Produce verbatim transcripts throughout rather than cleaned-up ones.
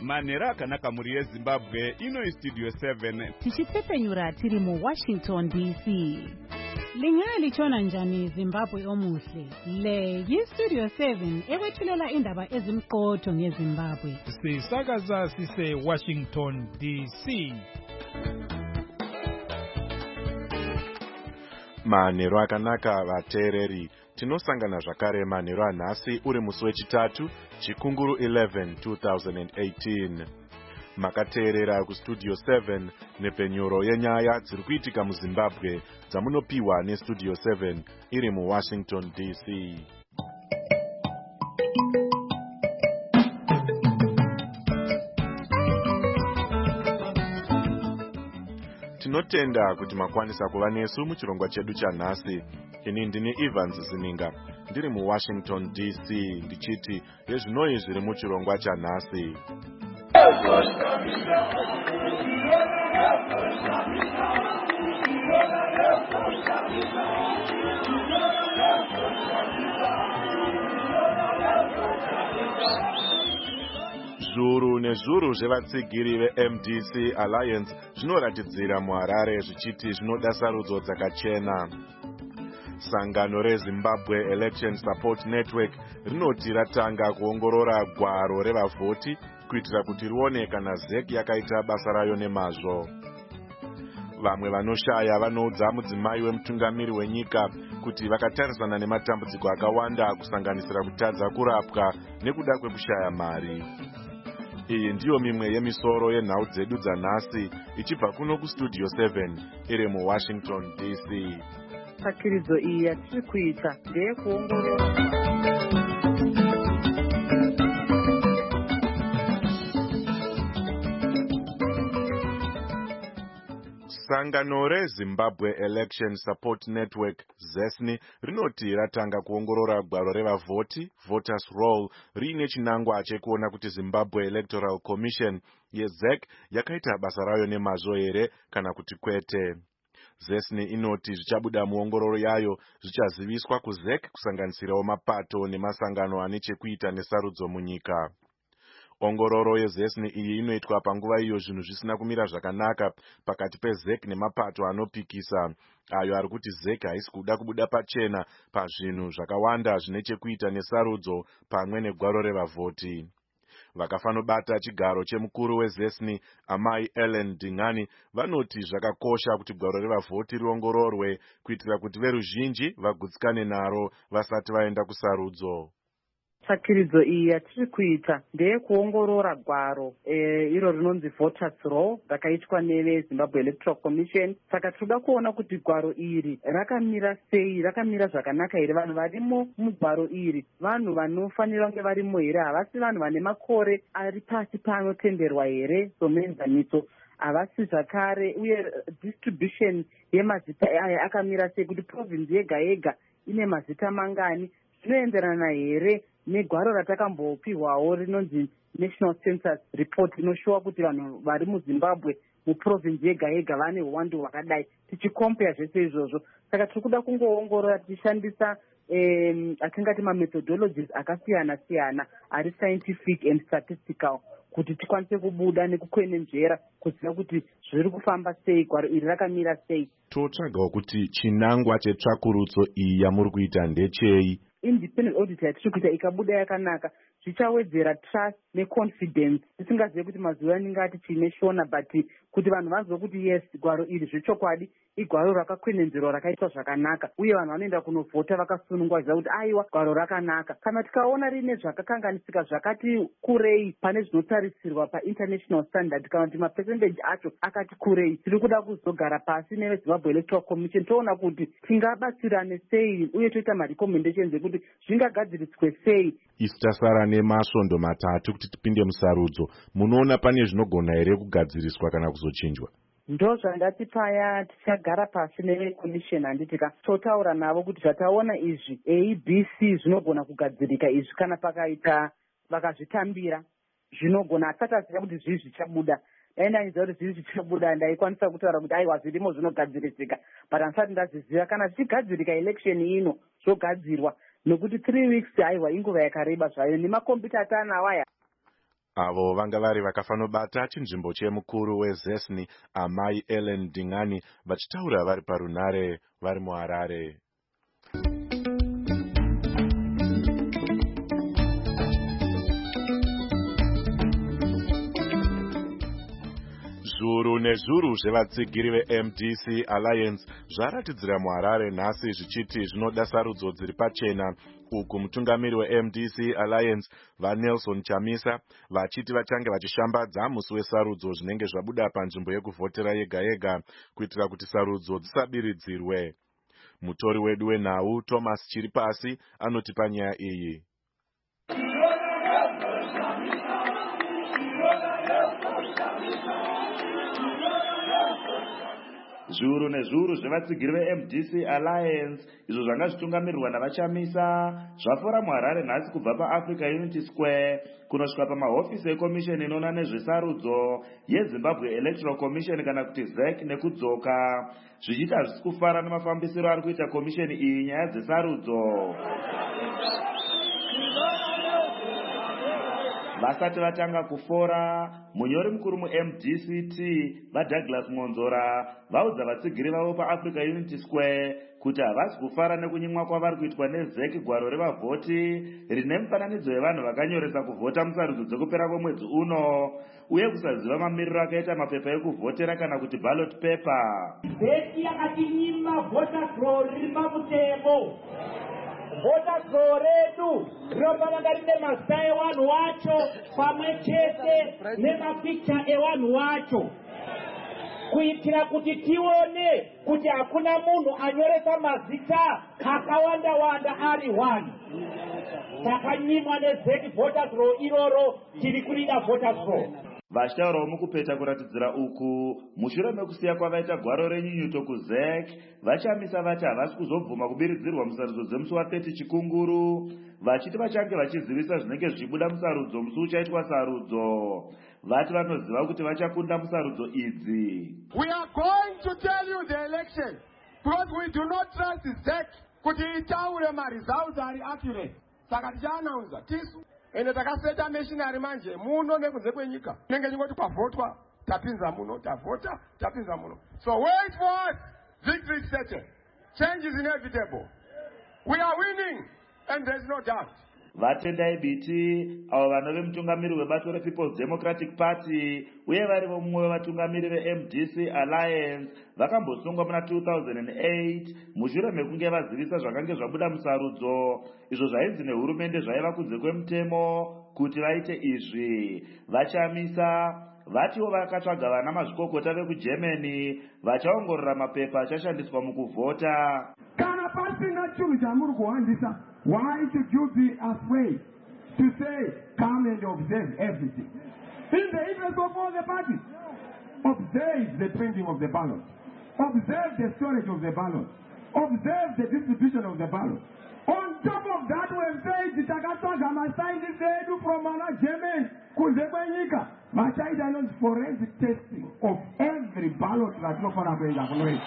manhero akanaka muri yezimbabwe. Ino studio seven tichipfepenyura tiri muWashington D C. Lingaya lichona njani Zimbabwe omuhle. Le yiStudio seven ewethulela indaba ezimqotho ngeZimbabwe. Sisakaza sise Washington D C. Manhero akanaka vateereri, tinosangana zvakare manhero anhasi uri musi wechitatu chikunguru eleven two thousand eighteen. Makateerera kuStudio seven nepenyuro yenyaya dziri kuitika muZimbabwe dzamunopiwa neStudio seven iri muWashington D C. Tinotenda kuti makwanisa kuva nesu muchirongwa chedu chanhasi. Ini ndini Evans Zininga, ndiri muWashington D C, ndichiti yezvinoi zviri muchirongwa chanhasi. Zviuru nezviuru zvevatsigiri veM D C Alliance zvinoratidzira muHarare zvichiti zvinoda sarudzo dzakachena. Sangano reZimbabwe Election Support Network rinoti ratanga kuongorora gwaro revavhoti kuitira kuti rione kana Z E C yakaita basa rayo nemazvo. Vamwe vanoshaya vanoudza mudzimai wemutungamiri wenyika kuti vakatarisana nematambudziko akawanda kusanganisira kutadza kurapwa nekuda kwekushaya mari. Iyi ndiyo mimwe yemisoro yenhau dzedu dzanhasi ichibva kuno kuStudio seven iri muWashington D C. Pakiridzo iyi yatiri kuita ndeyekuongorora Sangano reZimbabwe Election Support Network Z E S N rinoti ratanga kuongorora gwaro revavhoti voters roll riine chinangwa chekuona kuti Zimbabwe Electoral Commission yeZ E C yakaita basa rayo nemazvo here kana kuti kwete. Z E S N inoti zvichabuda muongororo yayo zvichaziviswa kuZ E C kusanganisirawo mapato nemasangano ane chekuita nesarudzo munyika. Ongororo yeZ E S N iyi inoitwa panguva iyo zvinhu zvisina kumira zvakanaka pakati peZ E C nemapato anopikisa, ayo ari kuti Z E C haisi kuda kubuda pachena pazvinhu zvakawanda zvine chekuita nesarudzo pamwe negwaro revavhoti. Vakafanobata chigaro chemukuru weZ E S N amai Ellen Dingani vanoti zvakakosha kuti gwaro revavhoti riongororwe kuitira kuti veruzhinji vagutsikane naro vasati vaenda kusarudzo. Pakiridzo iyi yatiri kuita ndeyekuongorora gwaro e, iro rinonzi voters roll rakaitwa neveZimbabwe Electoral Commission. Saka tinoda kuona kuti gwaro iri rakamira sei, rakamira zvakanaka here, vanhu varimo mugwaro iri vanhu vanofanira kunge varimo here, havasi vanhu vane makore ari pasi paanotenderwa here somuenzaniso, havasi zvakare, uye distribution yemazita aya akamira sei, kuti province yega yega ine mazita mangani, zvinoenderana here negwaro ratakambopiwawo rinonzi National Census Report inoshuwa kuti vanhu vari muZimbabwe muprovince yega yega vane uwandu hwakadai, tichikompea zvese izvozvo. Saka tiri kuda kungoongorora tichishandisa um, atingati mamethodologies akasiyana siyana ari scientific and statistical kuti tikwanise kubuda nekukwenenzvera kuziva kuti zviri kufamba sei, gwaro iri rakamira sei. Totsvagawo kuti chinangwa chetsvakurutso iyi yamuri kuita ndechei. Independent audit yatiri kuita ikabuda yakanaka zvichawedzera trust neconfidence. Tisingazive kuti mazuva anenge ati chine shona, but kuti vanhu vanzwe kuti yes, gwaro iri zvechokwadi igwaro rakakwenenzverwa rakaitwa zvakanaka, uye vanhu vanoenda kunovhota vakasunungwa kuti aiwa gwaro rakanaka. Kana tikaona rine zvakakanganisika zvakati kurei pane zvinotarisirwa painternational standard, kana kuti mapercentage acho akati kurei, tiri kuda kuzogara pasi neveZimbabwe Electoral Commission toona kuti tingabatsirane sei uye toita marecommendations ekuti zvingagadziriswe sei. Isu tasara nemasvondo matatu kuti tipinde musarudzo. Munoona pane zvinogona here kugadziriswa kana kuzochinjwa? Ndo zvandati paya tichagara pasi neveCommission handitika totaura navo kuti zvataona izvi A B C zvinogona kugadzirika, izvi kana pakaita vakazvitambira zvinogona, asati aziva kuti zvii zvichabuda. Dai ndaiziva kuti zvii zvichabuda ndaikwanisa kutaura kuti aiwa zvirimo zvinogadzirisika, but handisati ndazviziva. Kana zvichigadzirika election ino zvogadzirwa, nokuti three weeks aiwa inguva yakareba zvayo nemakombiyuta atanawo aya. Avo vanga vari vakafanobata chinzvimbo chemukuru wezesni amai Ellen Dingani vachitaura vari parunare vari muHarare. Zuru nezvuru zvevatsigiri veM D C Alliance zvaratidzira muHarare nhasi zvichiti zvinoda sarudzo dziri pachena, uku mutungamiri weM D C Alliance vaNelson Chamisa vachiti vachange vachishambadza musi wesarudzo zvinenge zvabuda panzvimbo yekuvhotera yega yega kuitira kuti sarudzo dzisabiridzirwe. Mutori wedu wenhau Thomas Chiripasi anoti panyaya iyi. Zviuru nezviuru zvevatsigiri veM D C Alliance izvo zvanga zvitungamirirwa navaChamisa zvafora muHarare nhasi kubva paAfrica Unity Square kunosvika pamahofisi ekomisheni inoona nezvesarudzo yeZimbabwe Electoral Commission kana kuti Z E C nekudzoka, zvichiti hazvisi kufara nemafambisiro ari kuita komisheni iyi nyaya dzesarudzo. Vasati vatanga kufora, munyori mukuru muM D C T vaDouglas Monzora vaudza vatsigiri vavo paAfrica Unity Square kuti havasi kufara nekunyimwa kwavari kuitwa neZ E C gwaro revavhoti rine mufananidzo wevanhu vakanyoresa kuvhota musarudzo dzekupera kwemwedzi uno, uye kusaziva mamiriro akaita mapepa ekuvhotera kana kuti ballot paper. Z E C yakatinyima vhota gro riri pamutemo. Vota gro redu rinofanira rine mazita evanhu vacho pamwe chete nemapicha evanhu vacho, kuitira kuti tione kuti hakuna munhu anyoresa mazita akawanda wanda ari one. Takanyimwa neZ E C vota gro iroro, tiri kurida vota gro. Vachitaurawo mukupeta kuratidzira uku mushure mekusiya kwavaita gwaro renyunyuto kuZ E C, vaChamisa vati havasi kuzobvuma kubiridzirwa musarudzo dzemusi wathirty chikunguru, vachiti vachange vachizivisa zvinenge zvichibuda musarudzo musi uchaitwa sarudzo. Vati vanoziva kuti vachakunda musarudzo idzi. We are going to tell you the election because we do not trust Z E C kuti itaure ma-results ari accurate. Saka tichaannounce tisu ende takaseta machinery manje muno nekunze kwenyika nenge nyingoti kwavhotwa tapinza muno tavhota tapinza muno. So wait for us. Victory is certain. Change is inevitable. We are winning and there is no doubt. Vatendai Biti avo vanove mutungamiri webato rePeople's Democratic Party uye varivo mumwe wevatungamiri veM D C Alliance vakambosungwa muna two thousand eight mushure mekunge vazivisa zvakange zvabuda musarudzo izvo zvainzi nehurumende zvaiva kunze kwemutemo kuti vaite izvi. VaChamisa vatiwo vakatsvaga vana mazvikokota vekuGermany vachaongorora mapepa achashandiswa mukuvhota. Kana pasina chinhu chamuri kuhandisa, why should you be afraid to say, come and observe everything? In the interest of all the parties, observe the printing of the ballot, observe the storage of the ballot, observe the distribution of the ballot. On top of that website, takatsaga mascientists edu from Germany kunze kwenyika vachaita forensic testing of every ballot vatinofana kuenda kunoita.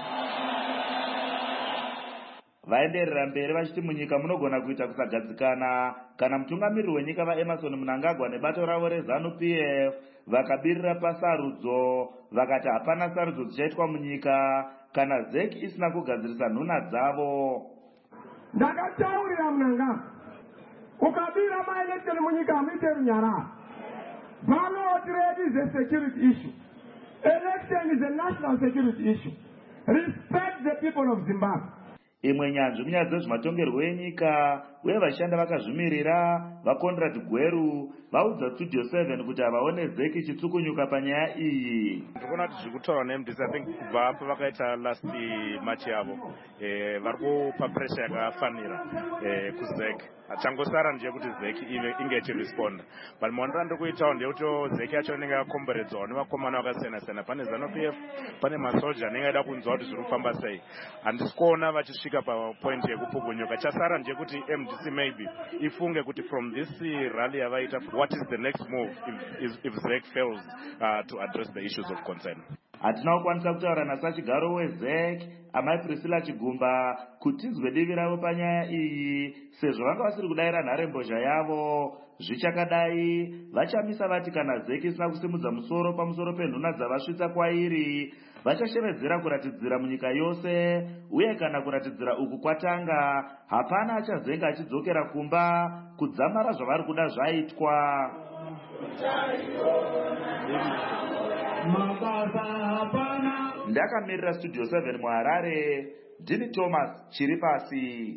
Vaenderera mberi vachiti munyika munogona kuita kusagadzikana kana mutungamiriri wenyika vaEmerson Mnangagwa nebato ravo reZANU P F vakabirira pasarudzo vakati hapana sarudzo dzichaitwa munyika kana Z E C isina kugadzirisa nhuna dzavo. Ndakataurira Mnangagwa, ukabira maelection munyika muite runyararo. Ballot rate is a security issue. Election is a national security issue. Respect the people of Zimbabwe. Imwe nyanzvi munyaya dzezvematongerwo enyika uye vashanda vakazvimirira vaConrad Gweru vaudza Studio seven kuti havaone Z E C ichitsukunyuka panyaya iyi. Ndikuona kuti zviri kutaurwa neM D C I think kubva pavakaita last match yavo vari kupa pressure yakafanira kuZ E C. Changosara ndechekuti Z E C inge ichiresponda, but maonero ndiri kuitawo ndeyekuti Z E C yacho inenge yakomberedzwawo nevakomana vakasiyana siyana. Pane ZANU P F, pane masoja anenge aida kunzwa kuti zviri kufamba sei. Handisi kuona vachisvika papoint yekupukunyuka. Chasara ndechekuti M D C maybe ifunge kuti from this rally yavaita, what is the next move if, if, if Z E C fails uh, to address the issues of concern. hatina kukwanisa kutaura nasachigaro wezek amai Priscilla Chigumba kuti tinzwe divi ravo panyaya iyi, sezvo vanga vasiri kudayira nharembozha yavo. Zvichakadai vachamisa vati kana zeki isina kusimudza musoro pamusoro penhuna dzavasvitsa kwairi, vachashevedzera kuratidzira munyika yose, uye kana kuratidzira uku kwatanga hapana achazenga achidzokera kumba kudzamara zvavari kuda zvaitwa. Ndakamirira Studio seven muHarare, ndini Thomas Chiripasi.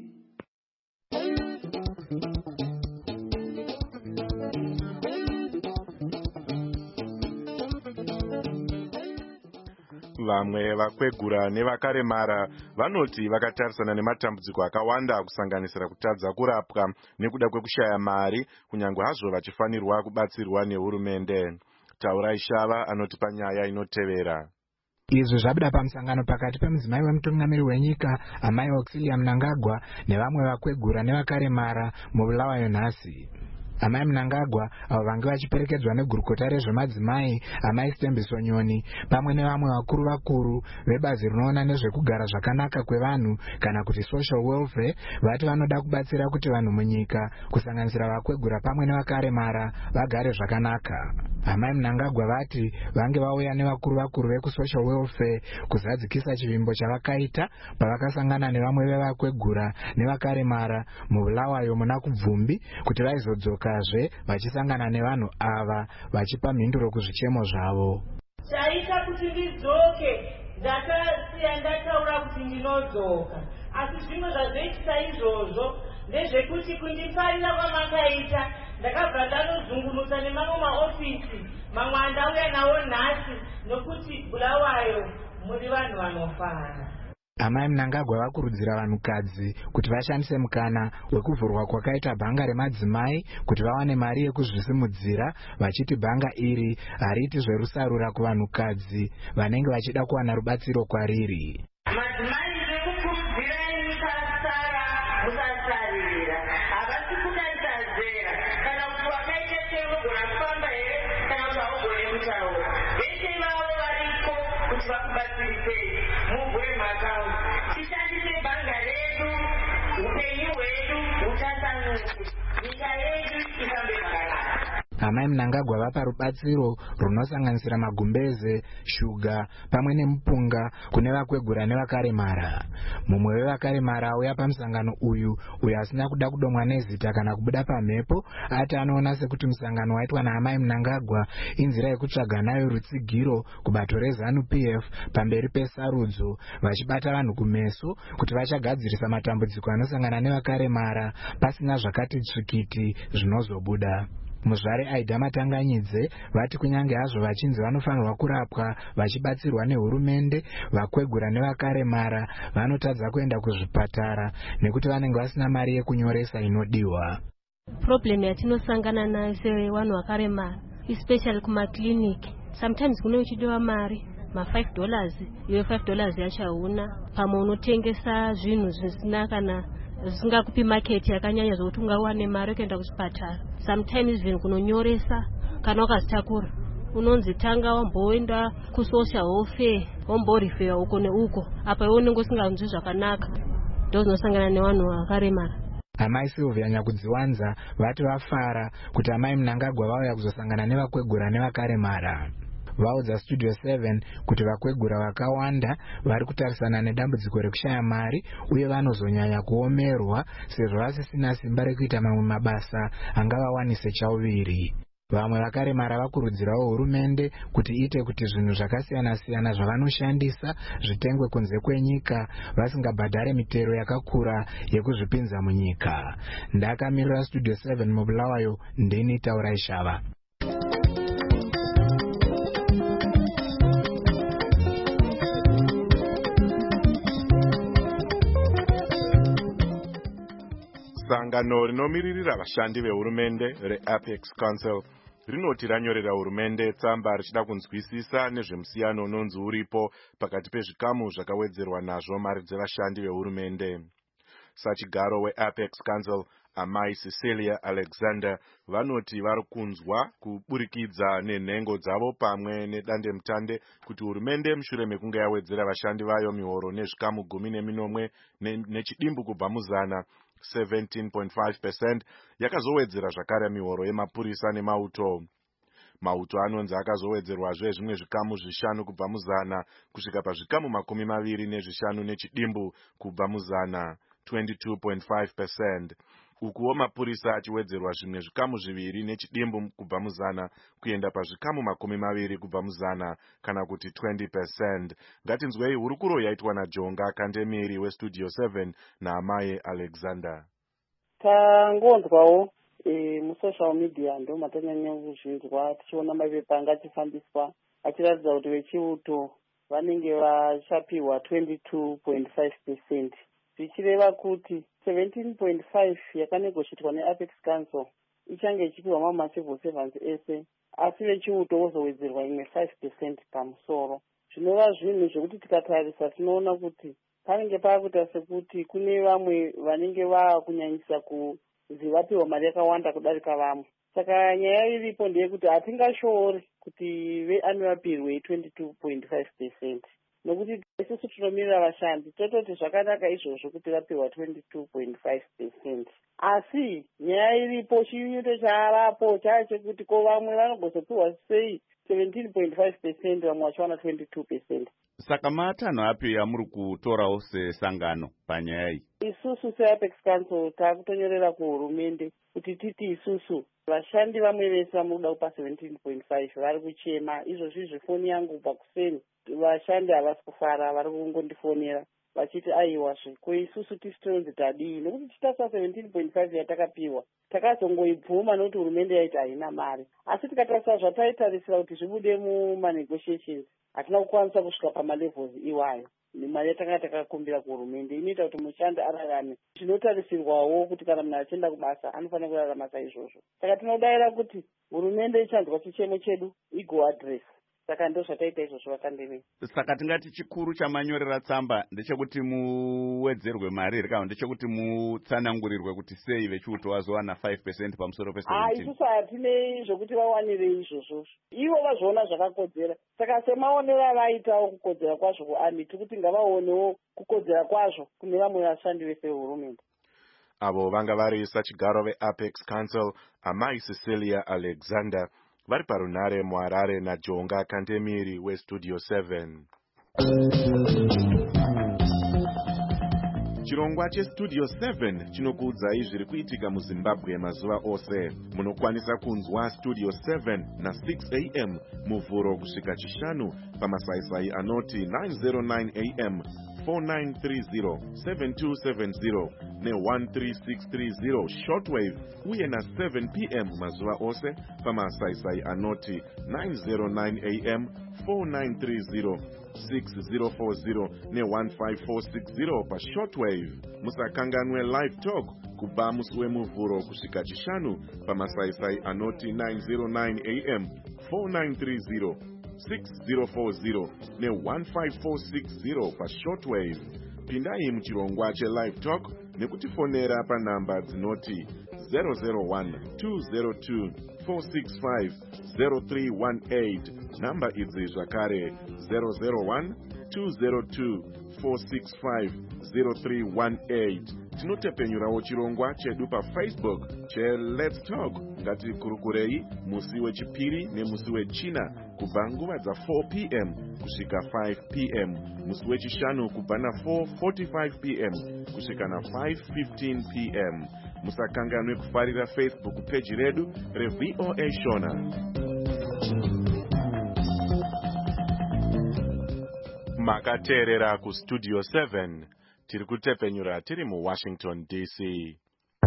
Vamwe vakwegura nevakaremara vanoti vakatarisana nematambudziko akawanda kusanganisira kutadza kurapwa nekuda kwekushaya mari, kunyange hazvo vachifanirwa kubatsirwa nehurumende. Taurai Shava anoti panyaya inotevera. Izvi zvabuda pamusangano pakati pemudzimai wemutungamiri wenyika amai Auxilia Mnangagwa nevamwe vakwegura nevakaremara muBulawayo nhasi. Amai Mnangagwa avo vange vachiperekedzwa negurukota rezvemadzimai amai Stembiso Nyoni pamwe nevamwe vakuru vakuru vebazi rinoona nezvekugara zvakanaka kwevanhu kana kuti social welfare vati vanoda kubatsira kuti vanhu munyika kusanganisira vakwegura pamwe nevakaremara vagare zvakanaka. Amai Mnangagwa vati vange vauya nevakuru vakuru vekusocial welfare kuzadzikisa chivimbo chavakaita pavakasangana nevamwe vevakwegura nevakaremara muBulawayo muna kubvumbi kuti vaizodzoka zve vachisangana nevanhu ava vachipa mhinduro kuzvichemo zvavo. Chaita kuti ndidzoke ndakasiya ndataura kuti ndinodzoka, asi zvimwe zvazvoitisa izvozvo ndezvekuti kundifarira kwamakaita ndakabva ndanozungunusa nemamwe maofisi mamwe andauya nawo nhasi nokuti Bulawayo muri vanhu vanofara. Amai Mnangagwa vakurudzira vanhukadzi kuti vashandise mukana wekuvhurwa kwakaita bhanga remadzimai kuti vawane mari yekuzvisimudzira, vachiti bhanga iri hariti zverusarura kuvanhukadzi vanenge vachida kuwana rubatsiro kwariri. Madzimai ndikukurudzirai musasara musasarira, havasi kudarika zera kana kuti wakaita seunogona kufamba here kana kuti haugoni kutaura. Vese vavo variko kuti vakubatsirisei muvhure makaunti. Tishandise bhanga redu, upenyu hwedu hutasanuke, nyika yedu ifambe zvakanaka. Amai Mnangagwa vapa rubatsiro runosanganisira magumbeze, shuga pamwe nemupunga kune vakwegura nevakaremara. Mumwe wevakaremara auya pamusangano uyu uyo asina kuda kudomwa nezita kana kubuda pamhepo ati anoona sekuti musangano waitwa naamai Mnangagwa inzira yekutsvaga nayo rutsigiro kubato reZANU P F pamberi pesarudzo, vachibata vanhu kumeso kuti vachagadzirisa matambudziko anosangana nevakaremara pasina zvakati tsvikiti zvinozobuda. Muzvare Aida Matanganyidze vati kunyange hazvo vachinzi vanofanirwa kurapwa vachibatsirwa nehurumende, vakwegura nevakaremara vanotadza kuenda kuzvipatara nekuti vanenge vasina mari yekunyoresa inodiwa. Problem yatinosangana nayo sevanhu vakaremara, especially kumakliniki, sometimes kune uchidiwa mari ma five dollars, iwe five dollars yacho hauna, pamwe unotengesa zvinhu zvisina kana zvisingakupi market yakanyanya zvokuti ungawane mari kuenda kuchipatara. Sometimes even kunonyoresa kana ukazitakura unonzi tanga wamboenda kusocial welfare wamborifewa uko neuko, apa iwe unenge usinganzwi zvakanaka. Ndo zinosangana nevanhu vakaremara. Amai Sylvia Nyakudziwanza vati vafara kuti amai Mnangagwa vauya kuzosangana nevakwegura nevakaremara. Vaudza Studio seven kuti vakwegura vakawanda vari kutarisana nedambudziko rekushaya mari uye vanozonyanya kuomerwa sezvo vasisina simba rekuita mamwe mabasa angavawanise chauviri. Vamwe vakaremara vakurudzirawo hurumende kuti iite kuti zvinhu zvakasiyana siyana zvavanoshandisa zvitengwe kunze kwenyika vasingabhadhare mitero yakakura yekuzvipinza munyika. Ndakamirira Studio seven muBulawayo, ndini Taurai Shava. Sangano rinomiririra vashandi vehurumende reApex Council rinoti ranyorera hurumende tsamba richida kunzwisisa nezvemusiyano unonzi uripo pakati pezvikamu zvakawedzerwa nazvo mari dzevashandi vehurumende. Sachigaro weApex Council amai Cecilia Alexander vanoti vari kunzwa kuburikidza nenhengo dzavo pamwe nedandemutande kuti hurumende mushure mekunge yawedzera vashandi vayo mihoro nezvikamu gumi neminomwe nechidimbu kubva muzana seventeen point five percent yakazowedzera zvakare mihoro yemapurisa nemauto. Mauto anonzi akazowedzerwazve zvimwe zvikamu zvishanu kubva muzana kusvika pazvikamu makumi maviri nezvishanu nechidimbu kubva muzana twenty-two point five percent. Ukuwo mapurisa achiwedzerwa zvimwe zvikamu zviviri nechidimbu kubva muzana kuenda pazvikamu makumi maviri kubva muzana kana kuti twenty percent. Ngatinzwei hurukuro yaitwa naJonga Kandemiri weStudio seven naamai Alexander. Tangonzwawo e, musocial media ndo matanyanya kuzvinzwa tichiona mapepa anga achifambiswa achiratidza kuti vechiuto vanenge vachapiwa twenty-two point five percent zvichireva kuti seventeen point five yakanegoshiitwa neApex Council ichange ichipiwa mama civil servants ese, asi vechiuto vozowedzerwa imwe five percent pamusoro. Zvinova zvinhu zvokuti tikatarisa tinoona kuti panenge paakuita sekuti kune vamwe vanenge vakunyanyisa kunzi vapiwa mari yakawanda kudarika vamwe. Saka nyaya iripo ndeyekuti hatingashoori kuti veanuvapirwe twenty-two point five percent. Nokuti isusu tinomirira vashandi tototi zvakanaka izvozvo kuti vapiwa twenty-two point five percent. Asi nyaya iripo chinyuto chavapo chachekuti ko vamwe vanogozopiwa sei seventeen point five percent vamwe vachiwana twenty-two percent. Saka matanho api yamuri kutorawo sesangano panyaya iyi? Isusu seApex Council takutonyorera kuhurumende kuti titi isusu vashandi vamwe vese vamuda kupa seventeen point five vari kuchema. Izvozvi zvifoni yangu kubva kuseni vashandi havasi kufara, vari kungondifonera vachiti aiwa zviko isusu tisi tonzi tadii nokuti tichitasa seventeen point five yatakapiwa takazongoibvuma nokuti hurumende yaiti haina mari. Asi tikatarisa zvataitarisira kuti zvibude mumanegotiations hatina kukwanisa kusvika pamalevels iwayo. Mari yatanga takakumbira kuhurumende inoita kuti mushandi ararame. Zvinotarisirwawo kuti kana munhu achienda kubasa anofanira kurarama saizvozvo. Saka tinodayira kuti hurumende ichanzwa chichemo chedu igoadress. Saka ndo zvataita izvozvo vakandemei. Saka tingati chikuru chamanyorera tsamba ndechekuti muwedzerwe mari here kana ndechekuti mutsanangurirwe kuti sei vechiuto vazowana five percent pamusoro pe seventeen? Isusu hatinei zvokuti vawanirei izvozvo. Ivo vazvoona zvakakodzera. Saka semaonero avaitawo kukodzera kwazvo kuami tikuti ngavaonewo kukodzera kwazvo kune vamwe vashandi vese vehurumende. Avo vanga vari sachigaro veApex Council amai Cecilia Alexander vari parunare muHarare naJonga Kandemiri weStudio seven. Chirongwa cheStudio seven chinokuudzai zviri kuitika muZimbabwe mazuva ose. Munokwanisa kunzwa Studio seven na six a m muvhuro kusvika chishanu pamasaisai anoti nine oh nine a m, four nine three zero, seven two seven zero ne one three six three zero shortwave uye na seven p m mazuva ose pamasaisai anoti nine oh nine a m, four nine three zero, six zero four zero ne one five four six zero pa shortwave. Musakanganwe live talk kubva musi wemuvhuro kusvika chishanu pamasaisai anoti nine oh nine a m, four nine three zero, six zero four zero ne one five four six zero pa shortwave. Pindai muchirongwa chelive talk nekutifonera panhamba dzinoti zero zero one, two zero two, four six five, zero three one eight. Namba idzi zvakare zero zero one, two zero two, four six five, zero three one eight. Tinotepenyurawo chirongwa chedu paFacebook che Let's Talk. Ngati kurukurei musi wechipiri nemusi wechina kubva nguva dza four p m kusvika five p m, musi wechishanu kubva na four forty-five p m kusvika na five fifteen p m. Musakanganwe kufarira Facebook page redu reV O A Shona. Makateerera kuStudio seven. Tiri kutepenyura tiri muWashington D C.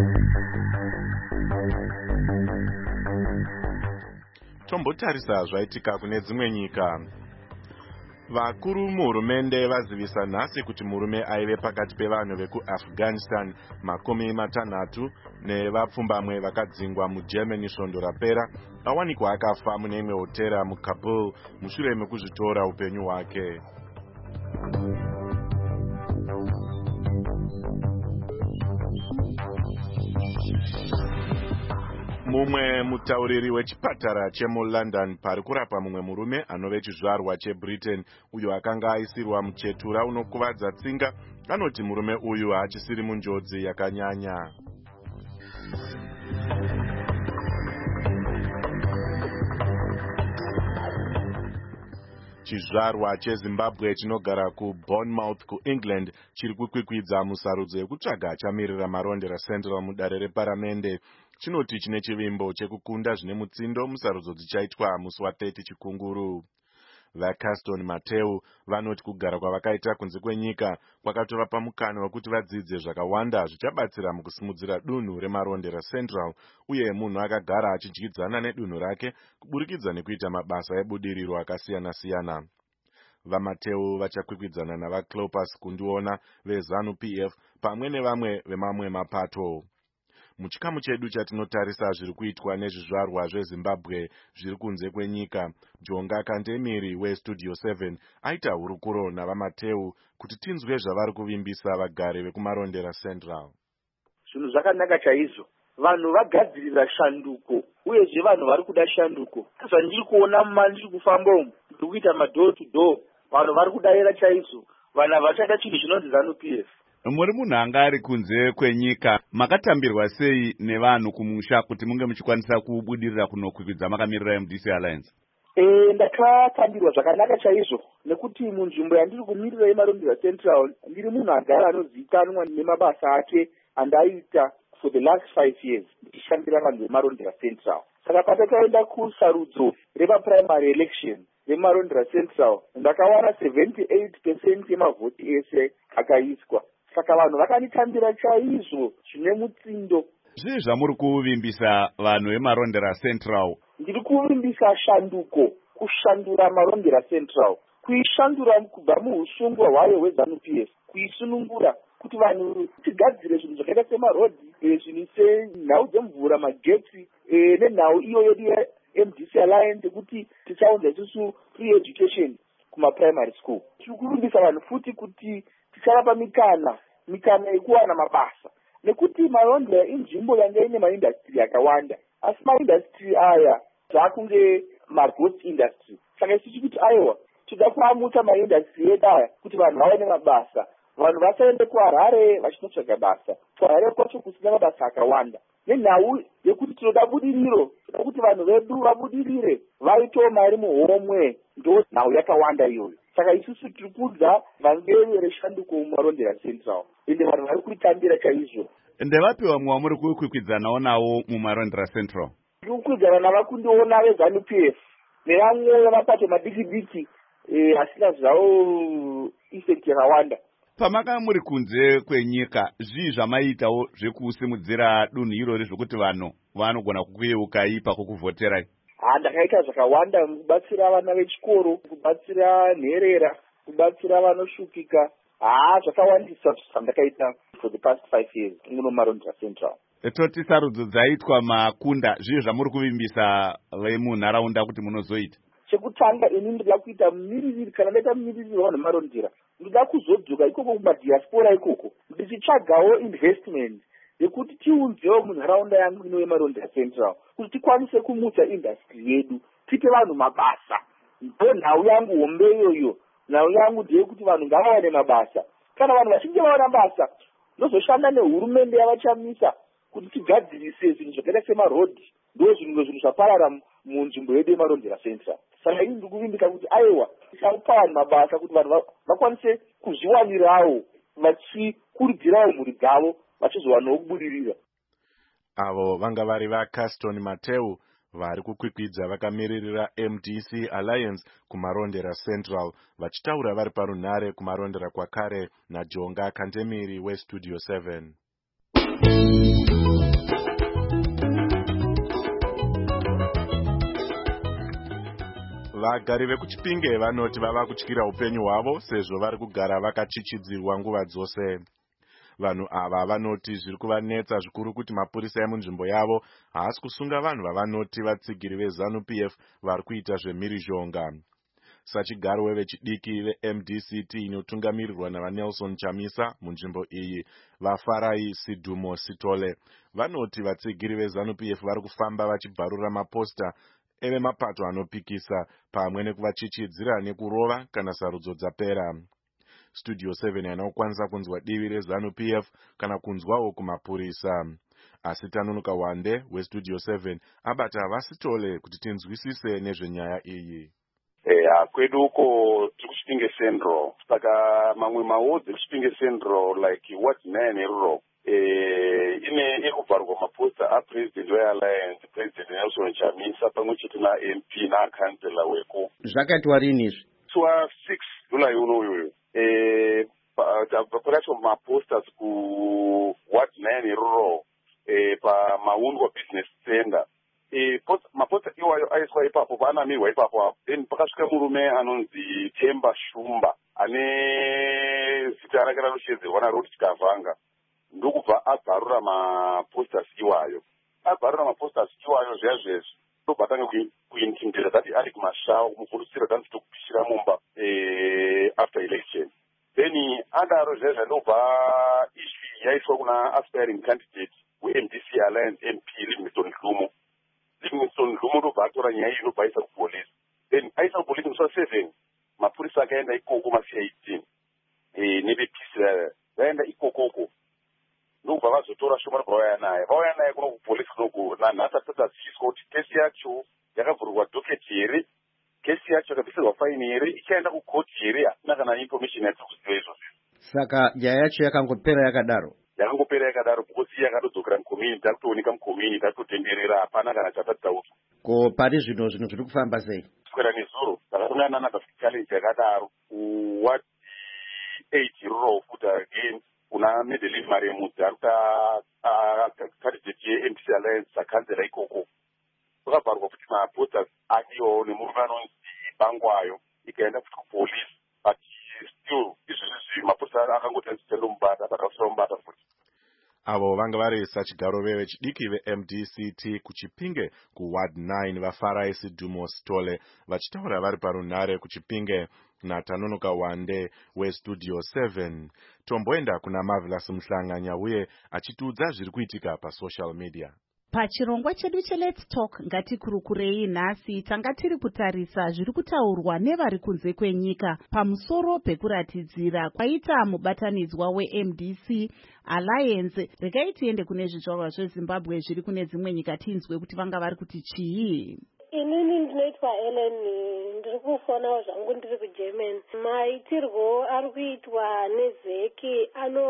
Tombotarisa zvaitika kune dzimwe nyika. Vakuru muhurumende vazivisa nhasi kuti murume aive pakati pevanhu vekuAfghanistan makumi matanhatu nevapfumbamwe vakadzingwa muGermany svondo rapera awanikwa akafa mune imwe hotera muKabul mushure mekuzvitora upenyu hwake. Mumwe mutauriri wechipatara chemuLondon pari kurapa mumwe murume anove chizvarwa cheBritain uyo akanga aisirwa muchetura unokuvadza tsinga anoti murume uyu haachisiri munjodzi yakanyanya. Chizvarwa cheZimbabwe chinogara kuBournemouth kuEngland chiri kukwikwidza musarudzo yekutsvaga chamirira marondera Central mudare reparamende. Chinoti chine chivimbo chekukunda zvine mutsindo musarudzo dzichaitwa musi wa-thirty chikunguru. VaCaston Mateu vanoti kugara kwavakaita kunze kwenyika kwakatovapa mukana wekuti vadzidze zvakawanda zvichabatsira mukusimudzira dunhu remarondera Central uye munhu akagara achidyidzana nedunhu rake kuburikidza nekuita mabasa ebudiriro akasiyana-siyana. VaMateu vachakwikwidzana navaClopas kundiona veZANU-P F pamwe nevamwe vemamwe mapato. Muchikamu chedu chatinotarisa zviri kuitwa nezvizvarwa zveZimbabwe zviri kunze kwenyika, Jonga Kantemiri weStudio seven aita hurukuro navaMateu kuti tinzwe zvavari kuvimbisa vagari vekumarondera Central. Zvinhu zvakanaka chaizvo. Vanhu vagadzirira shanduko uyezve vanhu vari kuda shanduko. Zvandiri kuona mandiri kufamba umu ndiri kuita madoor to door. Vanhu vari kudaira chaizvo. Vanhu havachada chinhu chinonzi ZANU-P F. Muri munhu anga ari kunze kwenyika, makatambirwa sei nevanhu kumusha kuti munge muchikwanisa kubudirira kunokwikwidza makamirira M D C Alliance? Eh, ndakatambirwa zvakanaka chaizvo nekuti munzvimbo yandiri kumirira yemarondera Central ndiri munhu agara anozivikanwa nemabasa ake andaita for the last five years ndichishandira vanhu vemarondera Central. Saka patakaenda kusarudzo repaprimary election remarondera Central ndakawana seventy-eight percent yemavhoti ese akaiswa. Saka vanhu vakanitambira chaizvo zvine mutsindo. Zvii zvamuri kuvimbisa vanhu vemarondera Central? Ndiri kuvimbisa shanduko, kushandura marondera Central, kuishandura kubva muusungwa hwayo hweZANU-P F, kuisunungura kuti vanhu tigadzire zvinhu zvakaita semarodhi, zvinhu senhau dzemvura, magetsi, nenhau iyo yedu yeM D C Alliance kuti tichaunza isusu free education kumaprimary school. Tiri kuvimbisa vanhu futi kuti tichavapa mikana, mikana yekuwana mabasa. Nekuti marondera inzvimbo yanga ine maindastry akawanda. Asi maindastry aya zvakunge maghost industry. Saka isusu kuti aiwa, tida kuamutsa maindastry edu aya kuti vanhu vaone mabasa. Vanhu vasaende kuHarare vachinotsvaga basa. kuHarare kwacho kusina mabasa akawanda. Nenhau yekuti tinoda budiriro, tinoda kuti vanhu vedu vabudirire, vaitewo mari muhomwe, ndo nhau yakawanda iyoyo. Saka isusu tiri kudza vangeri reshanduko mumarondera Central. Ende vanhu vari kuitambira chaizvo. Ndevapi vamwe vamuri kukwikwidzanawo nawo mumarondera Central? Ndiri kukwidzana navakundiona veZANU-P F nevamwe vemapato madiki diki asina zvavo effect yakawanda. Pamaka muri kunze kwenyika, zvii zvamaitawo zvekusimudzira dunhu irori zvokuti vanhu vanogona kukuyeuka ipa kukuvhoterai? Ah, ndakaita zvakawanda kubatsira vana vechikoro, kubatsira nherera, kubatsira vanoshupika. Ah, zvakawandisa zvandakaita for the past five years muno marondera Central. Toti sarudzo dzaitwa makunda, zvii zvamuri kuvimbisa vemunharaunda kuti munozoita? Chekutanga ini ndida kuita mumiririri, kana ndaita mumiririri wavanhu vemarondera ndida kuzodzoka ikoko kumadiaspora ikoko ndichitsvagawo investment yekuti tiunzewo munharaunda yangu ino yemarondera Central kuti tikwanise kumutsa industry yedu, tipe vanhu mabasa. Ndo nhau yangu hombe iyoyo. Nhau yangu ndeyekuti vanhu ngavawane mabasa. Kana vanhu vachinge vawana basa ndozoshanda nehurumende yavachamisa kuti tigadzirise zvinhu zvakaita semarodhi. Ndo zvinhu zvinhu zvaparara munzvimbo yedu yemarondera Central. Saka ini ndiri kuvimbika kuti aiwa tichapa vanhu mabasa kuti vanhu vakwanise kuzviwanirawo vachikurudzirawo mhuri dzavo vachizowanawo kubudirira. Avo vanga vari vaCaston Mateu vari kukwikwidza vakamiririra M D C Alliance kumarondera Central vachitaura vari parunhare kumarondera kwakare naJonga Kantemiri weStudio seven. Vagari vekuChipinge vanoti vava kutyira upenyu hwavo sezvo vari kugara vakachichidzirwa nguva dzose. Vanhu ava vanoti zviri kuvanetsa zvikuru kuti mapurisa emunzvimbo yavo haasi kusunga vanhu vavanoti vatsigiri veZANU-P F vari kuita zvemhirizhonga. sachigaro wevechidiki veM D C T inotungamirirwa navaNelson Chamisa munzvimbo iyi vaFarai Sidhumo Sitole vanoti vatsigiri veZANU-P F vari kufamba vachibvarura maposta evemapato anopikisa pamwe nekuvachichidzira nekurova kana sarudzo dzapera. Studio seven yanokwanisa kunzwa divi reZANU-P F kana kunzwawo kumapurisa. Asi Tanunuka Wande weStudio seven abata vaSitole kuti tinzwisise nezvenyaya iyi. Eya kwedu uko tiri kuChipinge Central saka mamwe maodzi ekuChipinge Central like Ward nine eruro eh ine ikubvarwa maposta apresident wealliance President Nelson Chamisa pamwe chete naM P naakansela weko. Zvakati rini izvi? Twa six July unoyoyo eh pakuracho maposters ku Ward nine eruro eh pa Maundwa Business Center. Eh maposta iwayo aiswa ipapo panamirwa ipapo then pakasvika murume anonzi Temba Shumba ane zita rake ranoshedzerwa naRoti Kavanga ndokubva abvarura maposters iwayo abvarura maposters iwayo zviya zvezvi ndobvatanga kuintimidate kuti ari kumashawo kumufundisira danzi tokupishira mumba eh after election then adaro zviya zvandobva issue yaiswa kuna aspiring candidate weM D C Alliance M P Livingstone Dlumo Livingstone Dlumo ndobva atora nyaya iyi ndobva aisa kupolisi then aisa kupolisi musi waseven mapurisa akaenda ikoko masi eighteen eh nevepisi vaenda ikokoko ndobva vazotora shoma vauya naye vauya naye kuno kupolisi kunoku nanhasi atadziswa kuti kesi yacho yakavhurwa doketi here kesi yacho yakabvisirwa faini here ichaenda kukoti here hatina kana information yatiri kuziva izvozvo. Saka nyaya yacho yakangopera yakadaro yakangopera yakadaro because yakatodzokera mucommunity akutooneka mucommunity akutotenderera hapana kana chatadzaudzwa. Ko pari zvino zvinhu zviri kufamba sei? kuswera nezuro takatongana nana challenge yakadaro kuward eight rural futi again kuna Madeline Maremudzi arikuta candidate yeM D C Alliance akansela ikoko kwakabvarwa kuti maposters akiwo nemurume anonzi Bangwayo ikaenda futi kupolisi but still izvizvi maposters akangoti anzitendomubata vakasomubata futi. Avo vanga vari sachigaro vevechidiki veM D C T kuChipinge kuWard nine vaFarai Sidhumo Sitole vachitaura vari parunhare kuChipinge naTanunuka Wande weStudio seven. Tomboenda kuna Marvelous Mhlanganya uye achitiudza zviri kuitika pasocial media. Pachirongwa chedu cheLet's Talk ngatikurukurei nhasi tanga tiri kutarisa zviri kutaurwa nevari kunze kwenyika pamusoro pekuratidzira kwaita mubatanidzwa weM D C Alliance. Regai tiende kune zvizvarwa zveZimbabwe zviri kune dzimwe nyika tinzwe kuti vanga vari kuti chii. Inini ndinoitwa Ellen, ndiri kufonawo zvangu ndiri kuGerman. Maitirwo ari kuitwa neZeki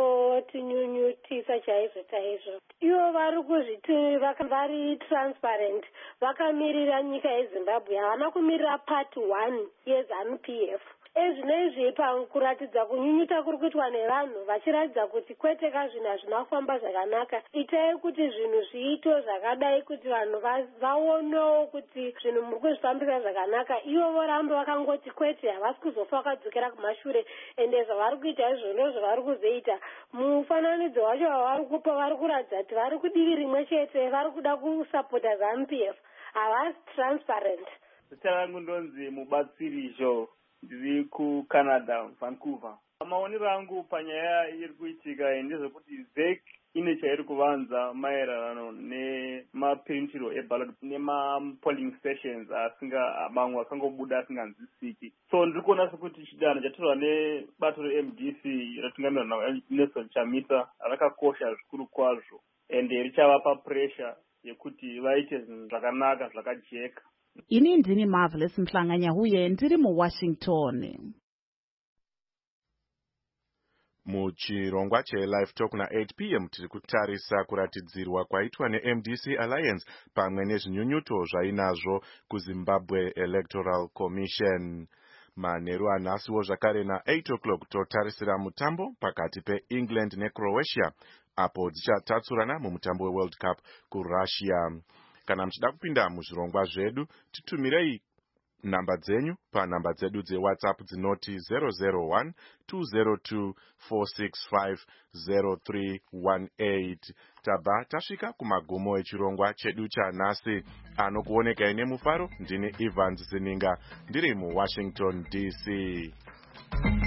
anotinyunyutisa chaizvo chaizvo. Ivo vari kuzviti vari transparent, vakamirira nyika yeZimbabwe, havana kumirira part one yeZANU-P F. Ezvinezvi pakuratidza kunyunyuta kuri kuitwa nevanhu vachiratidza kuti kwete kazvinhu hazvina kufamba zvakanaka. Itai kuti zvinhu zviito zvakadai kuti vanhu vaonewo kuti zvinhu muri kuzvifambisa zvakanaka. Ivo voramba vakangoti kwete havasi kuzofa vakadzokera kumashure ende zvavari kuita izvozvo zvavari kuzoita. Mufananidzo wacho wavari kupa vari kuratidza kuti vari kudivi rimwe chete, vari kuda kusapota ZANU-P F, havasi transparent. Zita rangu ndonzi Mubatsirizho, ndiri kuCanada, Vancouver. Maonero angu panyaya iri kuitika ndezvekuti ZEC ine chairi kuvanza maererano nemapirindiro eballot nemapolling stations asinga mamwe akangobuda asinganzwisiki. So ndiri kuona sekuti chidanho chatorwa nebato reM D C ratungamirwa naNelson Chamisa rakakosha zvikuru kwazvo ende richavapa pressure yekuti vaite zvinhu zvakanaka zvakajeka. Ini ndini Marvelous Mhlanganya uye ndiri muWashington. Muchirongwa cheLive Talk na eight p m tiri kutarisa kuratidzirwa kwaitwa neM D C Alliance pamwe nezvinyunyuto zvainazvo kuZimbabwe Electoral Commission. Manheru anhasiwo zvakare na eight o'clock totarisira mutambo pakati peEngland neCroatia apo dzichatatsurana mumutambo weWorld Cup kuRussia. Kana muchida kupinda muzvirongwa zvedu titumirei namba dzenyu panhamba dzedu dzeWhatsApp dzinoti zero zero one two zero two four six five zero three one eight. tabva tasvika kumagumo echirongwa chedu chanhasi. Anokuonekai nemufaro ndini Evans Zininga ndiri muWashington D C.